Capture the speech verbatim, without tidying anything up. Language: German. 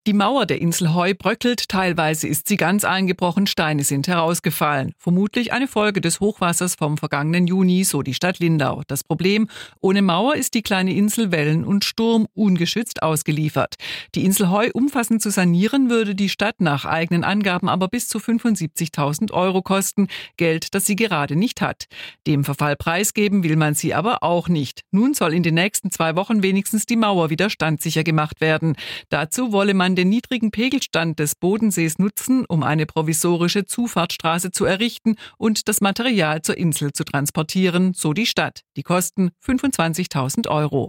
Die Mauer der Insel Heu bröckelt, teilweise ist sie ganz eingebrochen, Steine sind herausgefallen. Vermutlich eine Folge des Hochwassers vom vergangenen Juni, so die Stadt Lindau. Das Problem: Ohne Mauer ist die kleine Insel Wellen und Sturm ungeschützt ausgeliefert. Die Insel Heu umfassend zu sanieren, würde die Stadt nach eigenen Angaben aber bis zu fünfundsiebzigtausend Euro kosten, Geld, das sie gerade nicht hat. Dem Verfall preisgeben will man sie aber auch nicht. Nun soll in den nächsten zwei Wochen wenigstens die Mauer wieder standsicher gemacht werden. Dazu wolle man den niedrigen Pegelstand des Bodensees nutzen, um eine provisorische Zufahrtsstraße zu errichten und das Material zur Insel zu transportieren, so die Stadt. Die Kosten fünfundzwanzigtausend Euro.